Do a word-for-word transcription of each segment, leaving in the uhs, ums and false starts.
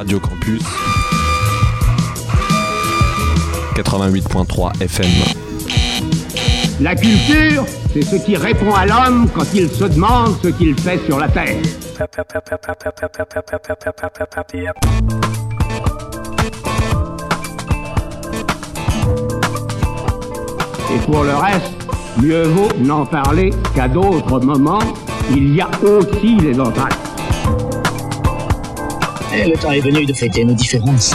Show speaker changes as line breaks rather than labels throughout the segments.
Radio Campus quatre-vingt-huit point trois F M.
La culture, c'est ce qui répond à l'homme quand il se demande ce qu'il fait sur la terre. Et pour le reste, mieux vaut n'en parler qu'à d'autres moments. Il y a aussi les entrailles.
Et le temps est venu de fêter nos différences.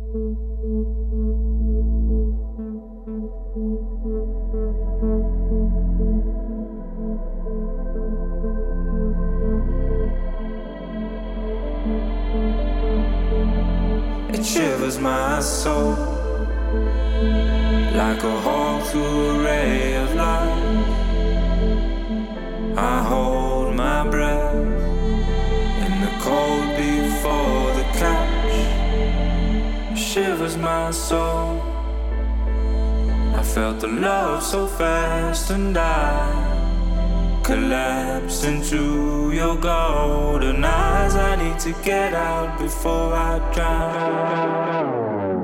It shivers my soul like a hawk through a ray of light. I hold my breath in the cold before the catch. Shivers my soul. I felt the love so fast and I collapsed into your golden eyes. I need to get out before I drown.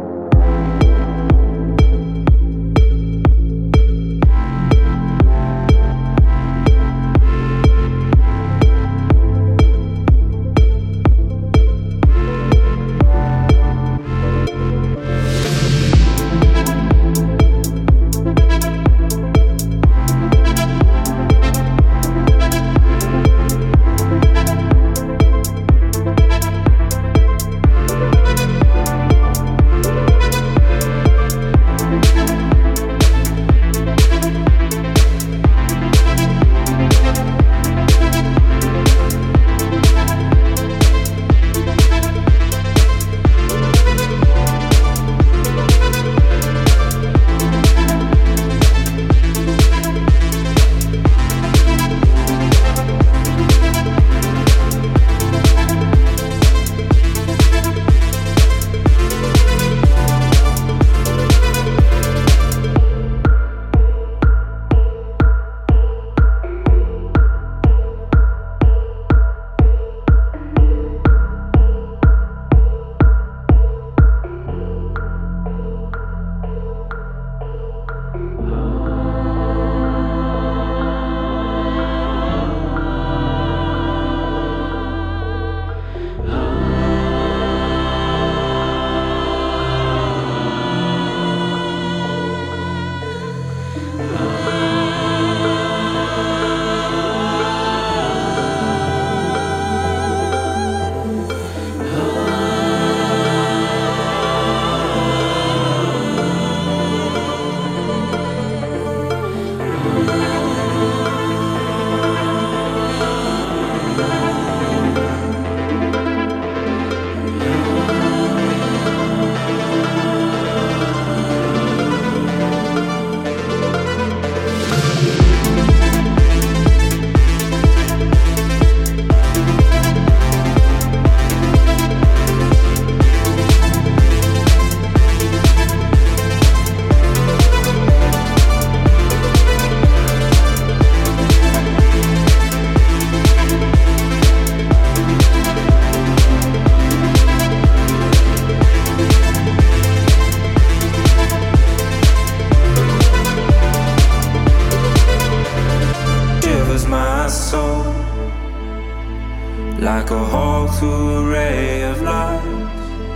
like a hawk through a ray of light.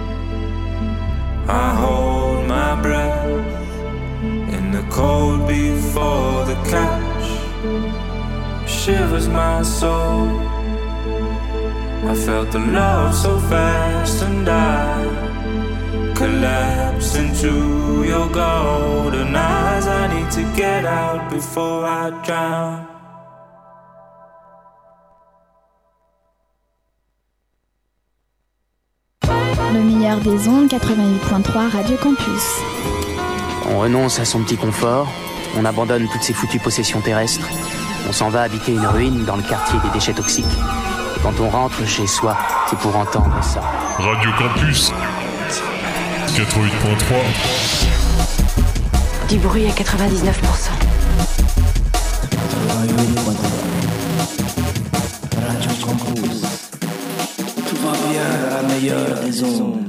I hold my breath in the cold before the catch. Shivers my soul. I felt the love so fast and I collapsed into your golden eyes. I need to get out before I drown.
Le meilleur des ondes, quatre-vingt-huit virgule trois Radio Campus.
On renonce à son petit confort, on abandonne toutes ses foutues possessions terrestres, on s'en va habiter une ruine dans le quartier des déchets toxiques. Et quand on rentre chez soi, c'est pour entendre ça.
Radio Campus quatre-vingt-huit virgule trois.
Du bruit à quatre-vingt-dix-neuf pour cent.
Radio Campus. Tout va bien dans la meilleure des ondes.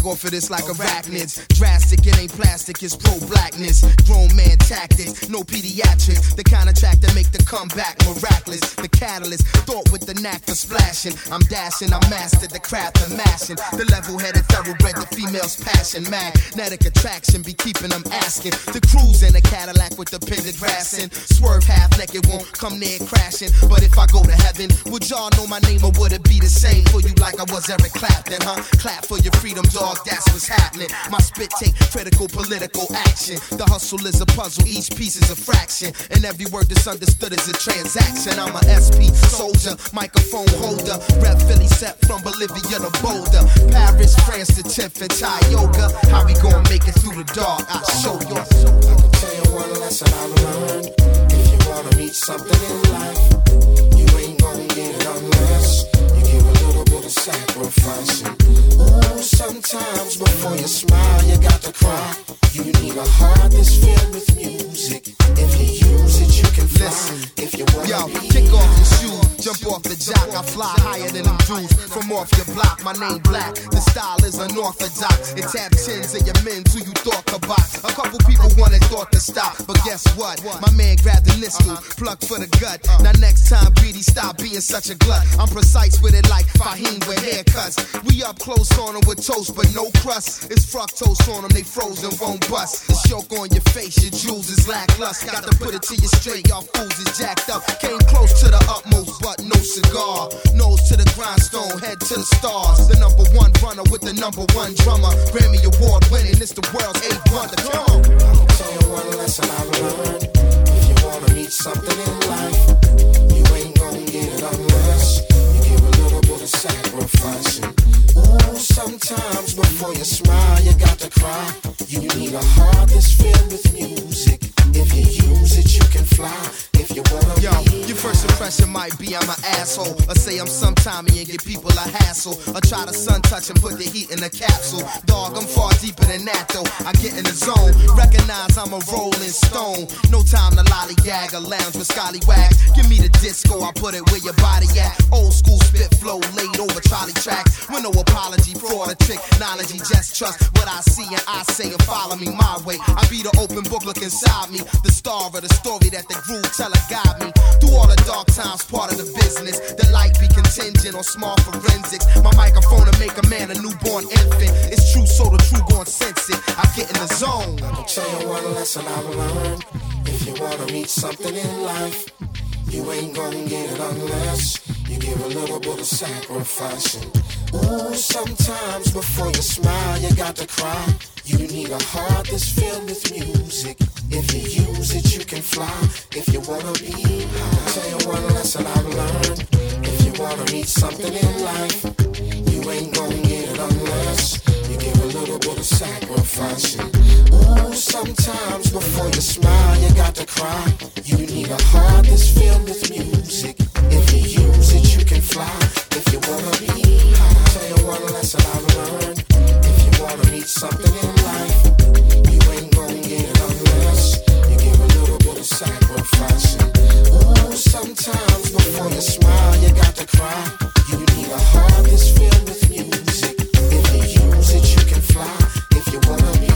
off of this like arachnids. Drastic, it ain't plastic, it's pro-blackness. Grown man tactics, no pediatrics. The kind of track that make the comeback miraculous. The catalyst, thought with the knack for splashing. I'm dashing, I mastered the craft of mashing. The level-headed thoroughbred, the female's passion. Magnetic attraction be keeping them asking. The cruise in a Cadillac with the pendant grass in. Swerve half naked, won't come near crashing. But if I go to heaven, would y'all know my name or would it be the same for you like I was Eric Clapton, huh? Clap for your freedom, dog, that's what's happening. My spit take critical political action. The hustle is a puzzle, each piece is a fraction. And every word that's understood is a transaction. I'm a S P soldier, microphone holder. Rep Philly set from Bolivia to Boulder. Paris, France to tenth and Thai yoga. How we gonna make it through the dark? I'll show you.
I can tell you one lesson I learned. If you wanna reach something in life, you ain't gonna get it unless you give a little bit of sacrificing. Ooh, sometimes before you smile, you got to cry. You need a heart that's filled with music. If you use it, you can fly.
Listen,
if you wanna
yo,
be
kick off your shoes, jump off the jock. I fly higher than them dudes from off your block. My name black, the style is unorthodox. It tap chins of your men who you thought could box. A couple people wanted thought to stop, but guess what? My man grabbed the nistle, plucked for the gut. Now next time, greedy, stop being such a glut. I'm precise with it like Fahim with haircuts. We up close on them with toast, but no crust. It's fructose on them, they frozen, won't bust. The choke on your face, your jewels is lackluster. Got to put it to you straight, y'all fools is jacked up. Came close to the utmost, but no cigar. Nose to the grindstone, head to the stars. The number one runner with the number one drummer. Grammy Award winning, it's the world's eighth wonder. Come on.
I can tell you one lesson I learned. If you wanna reach something in life, you ain't gonna get it unless you give a little bit of sacrificing. Ooh, sometimes before you smile, you got to cry. You need a heart that's filled with music. If you use it, you can fly. If you wanna
Yo, your first impression might be I'm an asshole, or say I'm sometimey and give people a hassle, or try to sun touch and put the heat in a capsule. Dog, I'm far deeper than that though. I get in the zone, recognize I'm a rolling stone. No time to lollygag or lounge with scallywags. Give me the disco, I put it where your body at. Old school spit flow laid over trolley tracks. With no apology, fraud or trick, knowledge, just trust what I see and I say and follow me my way. I be the open book, look inside me, the star of the story that the groove teller guide me. Through all the dark times, part of the business. The light be contingent on small forensics. My microphone to make a man a newborn infant. It's true, so the true gon' sense it. I get in the zone.
I can tell you one lesson I've learned. If you wanna reach something in life, you ain't gonna get it unless you give a little bit of sacrificing. Ooh, sometimes before you smile, you got to cry. You need a heart that's filled with music. If you use it, you can fly. If you wanna be high, I'll tell you one lesson I've learned. If you wanna reach something in life, you ain't gonna get it unless you give a little bit of sacrificing. Ooh, sometimes before you smile, you got to cry. You need a heart that's filled with music. If you use it, you can fly. If you wanna be high, I'll tell you one lesson I've learned. If you wanna reach something in life, you ain't gonna get it unless you give a little bit of sacrificing. Ooh, sometimes before you smile, you got to cry. You need a heart that's filled with music. If you use it, you can fly. If you wanna be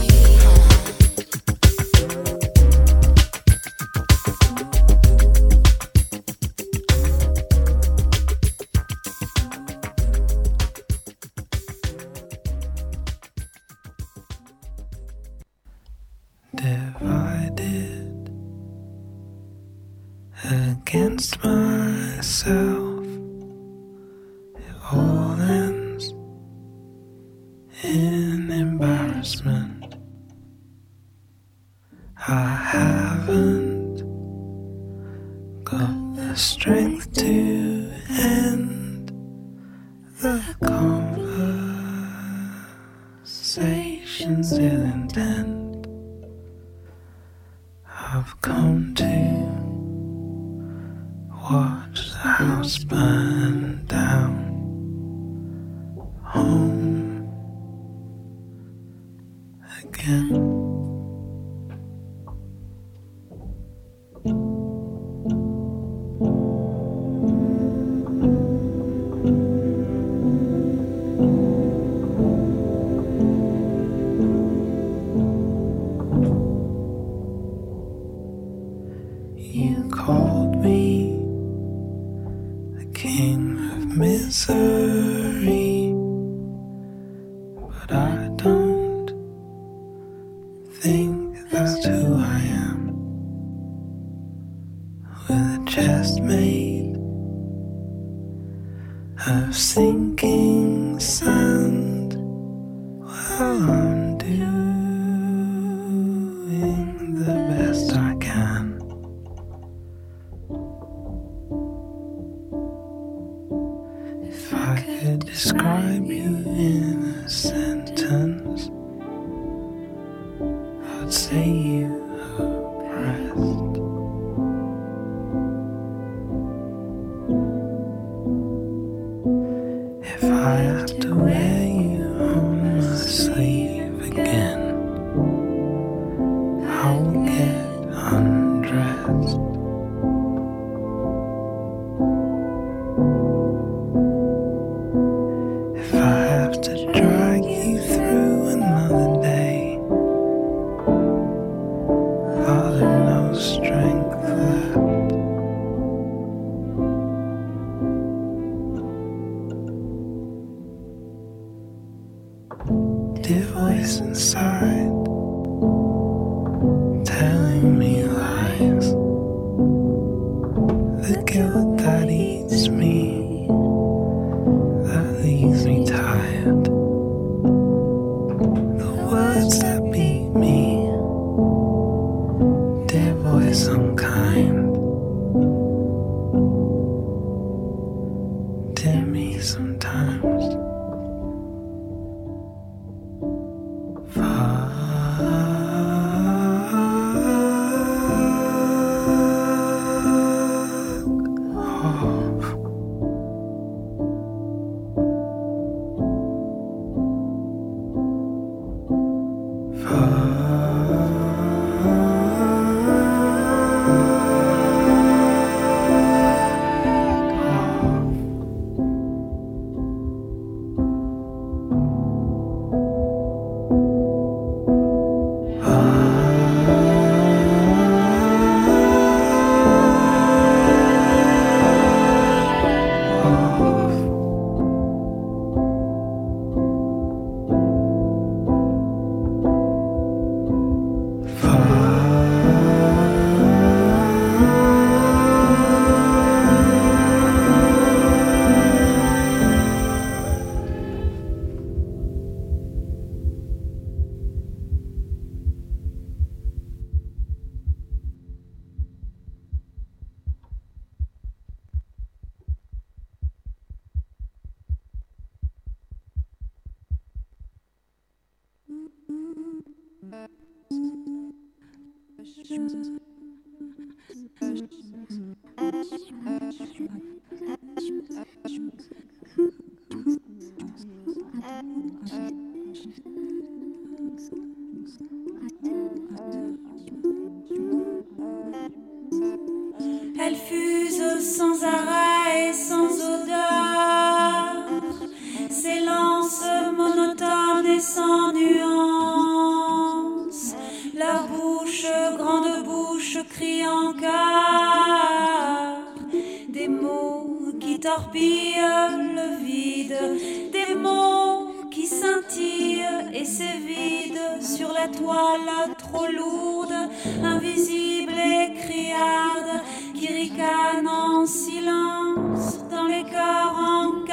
divided against myself, it all ends in embarrassment. I haven't got the strength to end the conversation still intent. I've come to watch the house burn down. Home again. You called me the king of misery, but I don't think that's who I am. With a chest made of sinking sand, well, I'm doing the best I can. If I could describe you in a sentence, I'd say you oppressed. If I have to wear you on my sleeve again, I will get undressed. If I have to drag you through another day, I'll have no strength left. Dear voice inside, telling me lies, the guilt that eats me, that leaves me tired, the words that beat me, dear voice unkind, dear me sometimes.
Elle fuse sans arrêt et sans odeur, s'élance monotone et sans nuance. Leur bouche, grande bouche, crie en chœur des mots qui torpillent le vide, des mots qui scintillent et s'évident sur la toile trop lourde, invisible et criarde, qui ricane en silence dans les cœurs en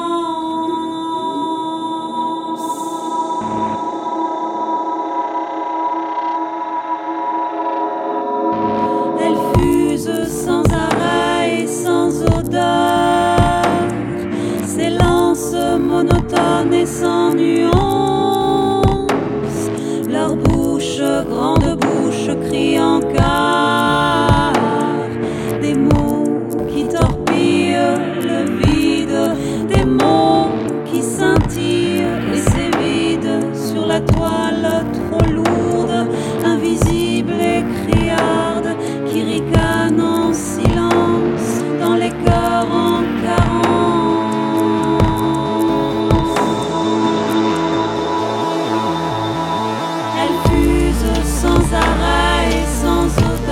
carence. Elle fuse sans arrêt et sans odeur, s'élance monotone et sans nuance. Leur bouche, grande bouche, crie en chœur des mots qui torpillent le vide, des mots qui scintillent et s'évident sur la toile trop lourde, invisible et criarde, qui ricane en silence dans les cœurs en carence. Elle fuse sans arrêt et sans odeur,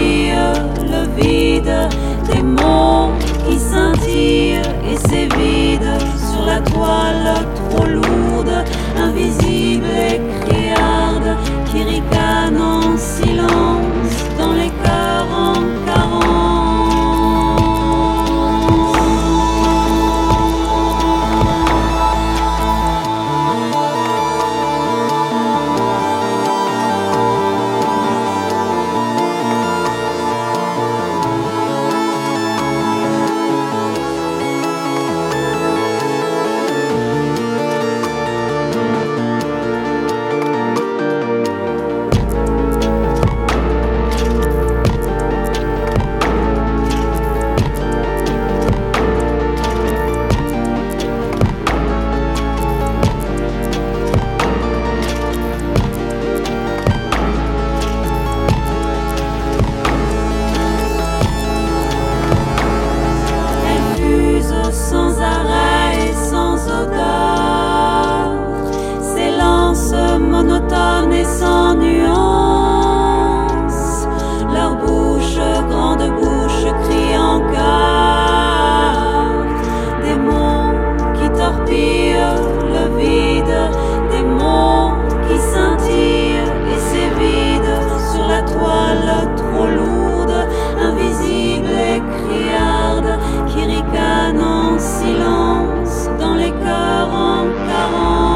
torpillent le vide, des mots qui scintillent et s'évident sur la toile trop lourde, invisible et criarde, qui ricane en silence dans les cœurs en carence. Monotone et sans nuance, leur bouche, grande bouche, crie en chœur des mots qui torpillent le vide, des mots qui scintillent et s'évident sur la toile trop lourde, invisible et criarde, qui ricane en silence dans les cœurs en carence.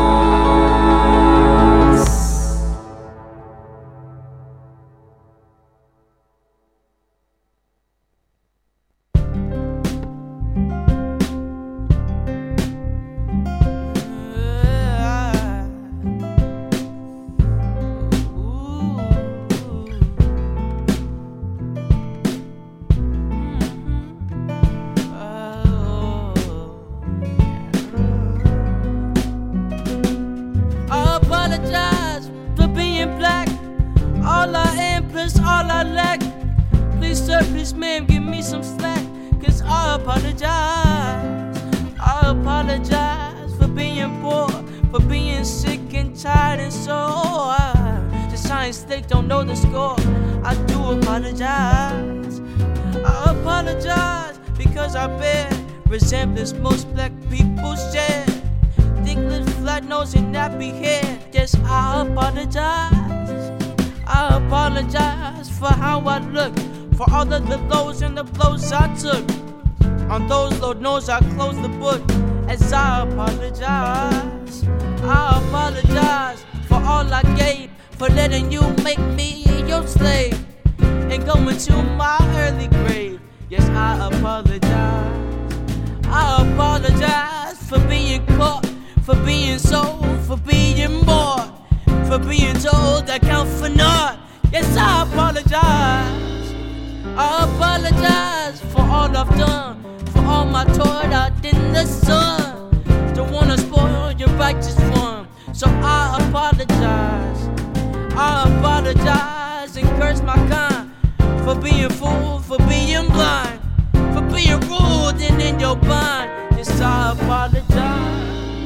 Resemblance most black people share. Thick lips, flat nose, and nappy hair. Yes, I apologize. I apologize for how I look, for all of the lows and the blows I took. On those, Lord knows I closed the book as I apologize. I apologize for all I gave, for letting you make me your slave and going to my early grave. Yes, I apologize. I apologize for being caught, for being sold, for being bought, for being told I count for naught. Yes, I apologize. I apologize for all I've done, for all my toil out in the sun. Don't wanna spoil your righteous one, so I apologize. I apologize and curse my kind for being fooled, for being blind, for being rude and in your bind. Yes, I apologize.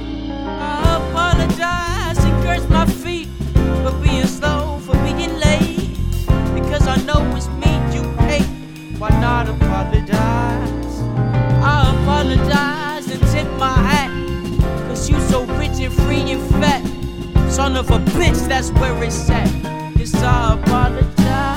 I apologize and curse my feet for being slow, for being late. Because I know it's me you hate. Why not apologize? I apologize and tip my hat, cause you so rich and free and fat. Son of a bitch, that's where it's at. Yes, I apologize.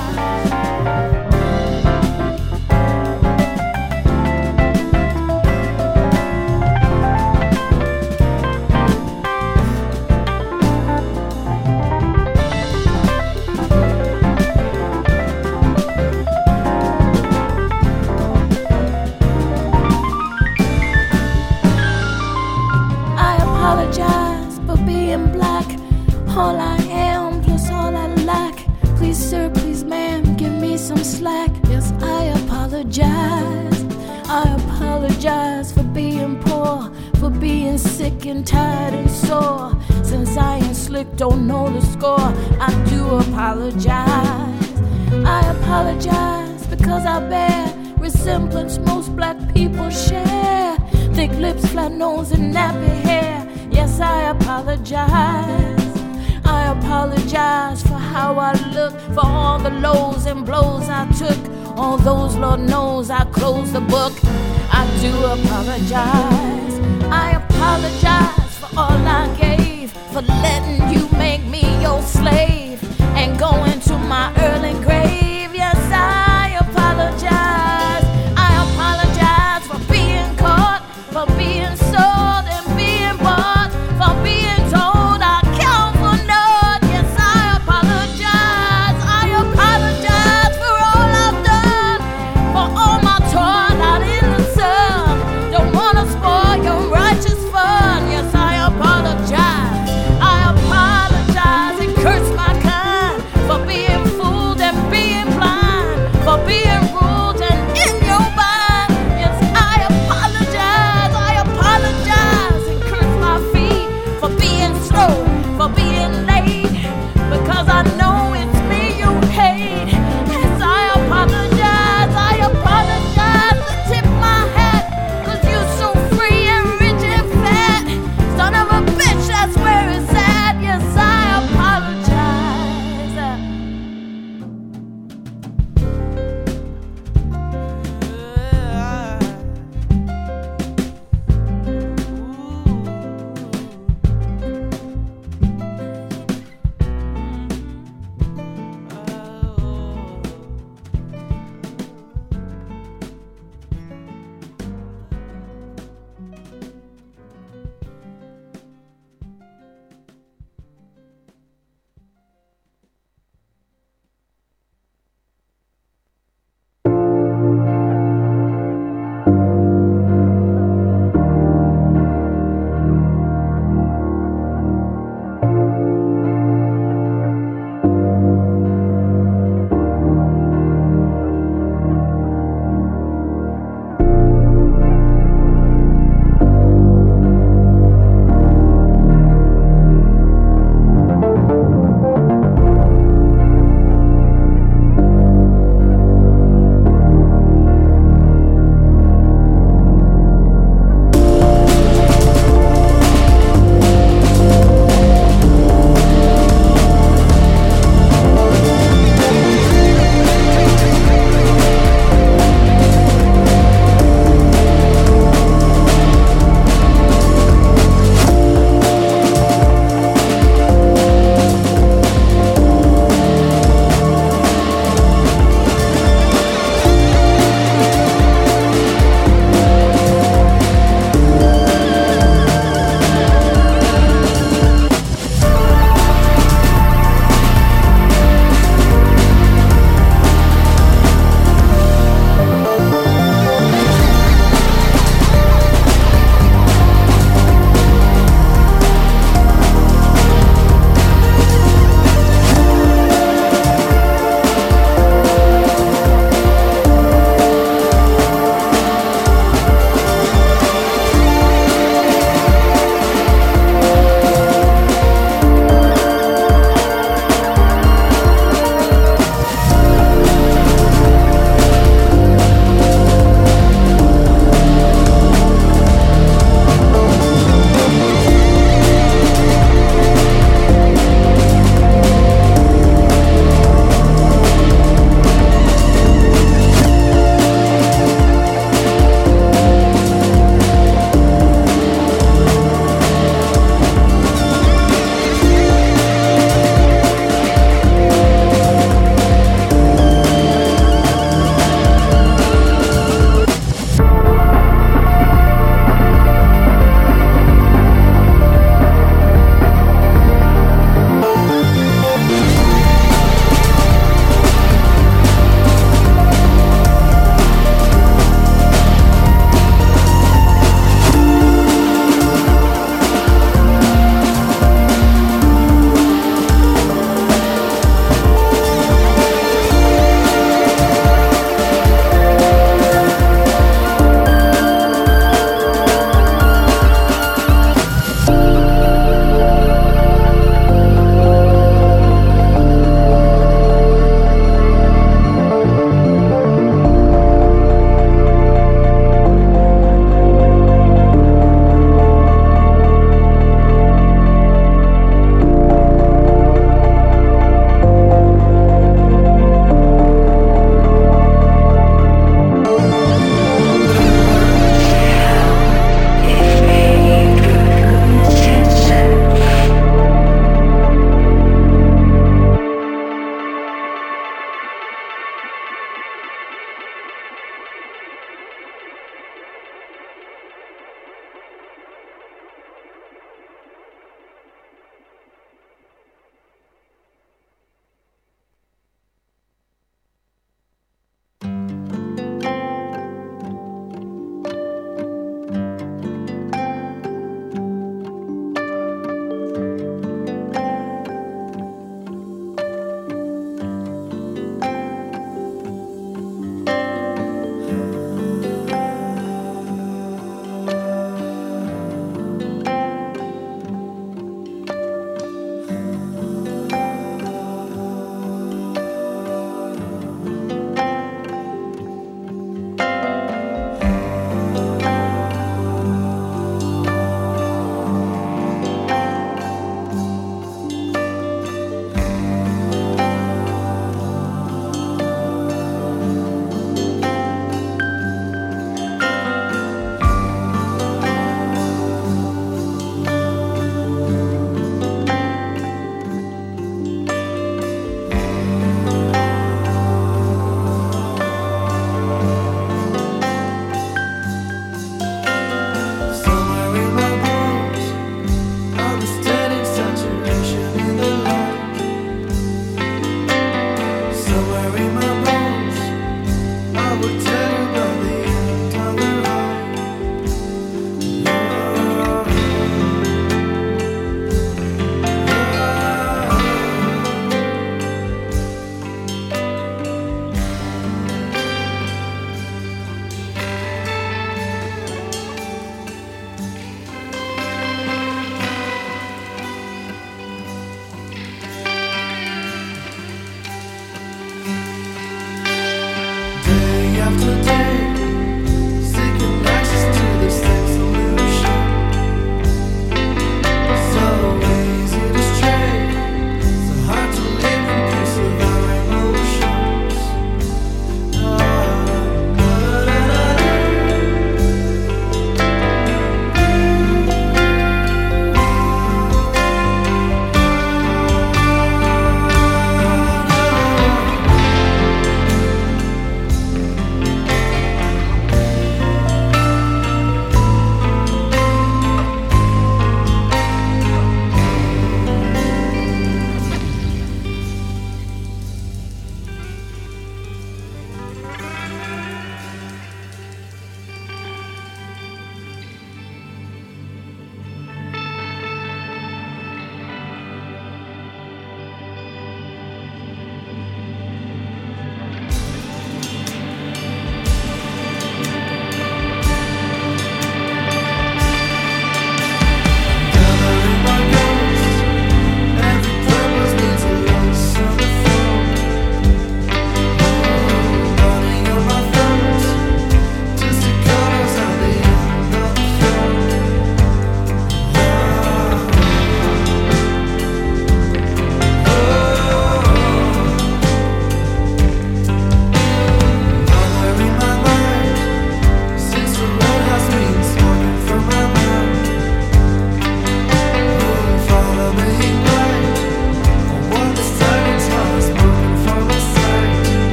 All I am plus all I lack. Please sir, please ma'am, give me some slack. Yes, I apologize. I apologize for being poor, for being sick and tired and sore. Since I ain't slick, don't know the score, I do apologize. I apologize because I bear resemblance most black people share. Thick lips, flat nose, and nappy hair. Yes, I apologize. I apologize for how I look, for all the lows and blows I took. All those, Lord knows, I closed the book. I do apologize. I apologize for all I gave, for letting you make me your slave and go into my early grave. Yes, I apologize. I apologize for being caught, for being sold and being bought, for being told I count for naught. Yes, I apologize. I apologize for all I've done, for all my toil out in the sun. Don't wanna spoil your righteous fun. Yes, I apologize. I apologize and curse my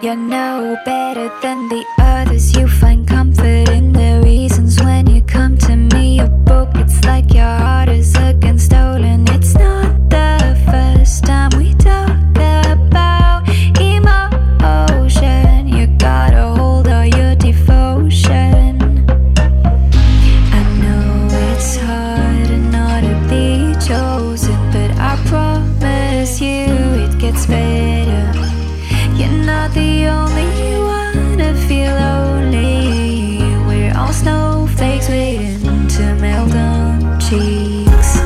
You're no better than the others. You find comfort in the reasons when you come to me. A book, it's like your heart is against stolen. It's not the first time we talk about emotion. You gotta hold all your devotion. I know it's hard not to be chosen, but I promise you it gets better. You're not the only one to feel lonely. We're all snowflakes waiting to melt on cheeks.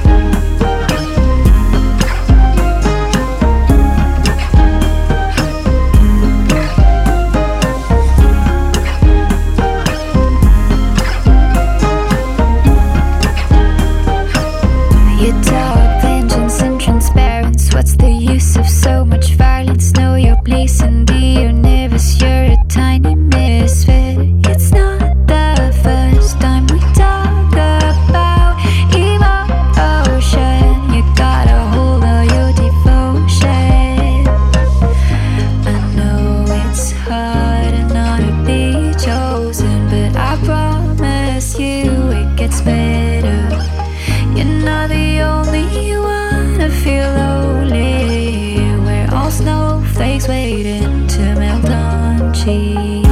You talk vengeance and transparency. What's the use of so much violence? Know your place in the universe. You're a tiny misfit. It's not the first time we talk about emotion. You gotta hold all your devotion. I know it's hard not to be chosen, but I promise you it gets better. You're not the only one to feel lonely. We're all snowflakes waiting to melt on cheese.